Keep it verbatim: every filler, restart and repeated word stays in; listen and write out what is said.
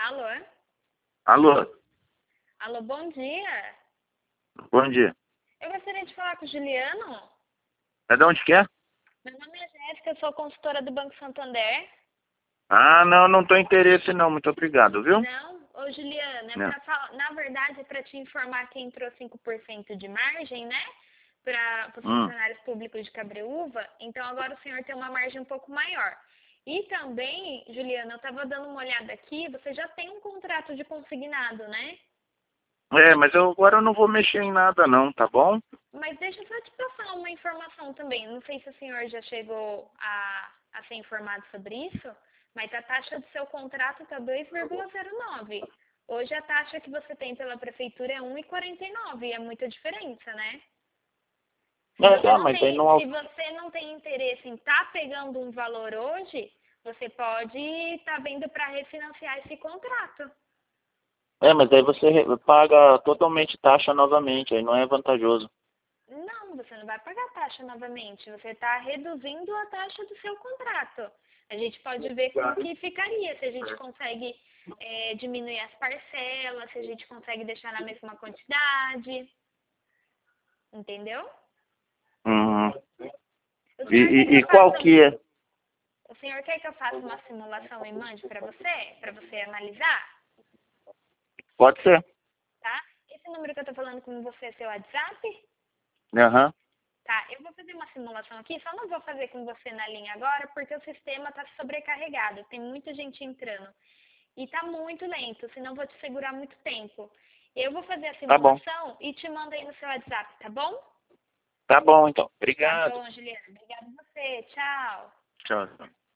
Alô? Alô, Alô, bom dia. bom dia. Eu gostaria de falar com o Juliano. É de onde que é? Meu nome é Jéssica, eu sou consultora do Banco Santander. Ah, não, não tô interesse não, muito obrigado, viu? Não? Ô, Juliano, é Não. pra falar, na verdade é para te informar que entrou cinco por cento de margem, né? Para os Hum. funcionários públicos de Cabreúva. Então agora o senhor tem uma margem um pouco maior. E também, Juliana, eu estava dando uma olhada aqui, você já tem um contrato de consignado, né? É, mas eu, agora eu não vou mexer em nada não, tá bom? Mas deixa eu só te passar uma informação também. Não sei se o senhor já chegou a, a ser informado sobre isso, mas a taxa do seu contrato está dois vírgula zero nove. Hoje a taxa que você tem pela prefeitura é um vírgula quarenta e nove. É muita diferença, né? Se É, você tá, não mas aí tem, não... se você não tem interesse em estar pegando um valor hoje, você pode estar vendo para refinanciar esse contrato. É, mas aí você re- paga totalmente taxa novamente, aí não é vantajoso. Não, você não vai pagar taxa novamente. Você está reduzindo a taxa do seu contrato. A gente pode ver como que ficaria, se a gente consegue é, diminuir as parcelas, se a gente consegue deixar na mesma quantidade. Entendeu? Uhum. O E, senhor quer que e, e eu qual faça, que é? o senhor quer que eu faça uma simulação e mande para você, para você analisar, Pode ser. tá? Esse número que eu estou falando com você é seu WhatsApp? Aham. Tá, eu vou fazer uma simulação aqui, só não vou fazer com você na linha agora, porque o sistema está sobrecarregado, tem muita gente entrando. E está muito lento, senão vou te segurar muito tempo. Eu vou fazer a Tá bom. simulação e te mando aí no seu WhatsApp, tá bom? Tá bom, então. Tá Obrigado. bom, Juliana. Obrigada a você. Tchau. Tchau.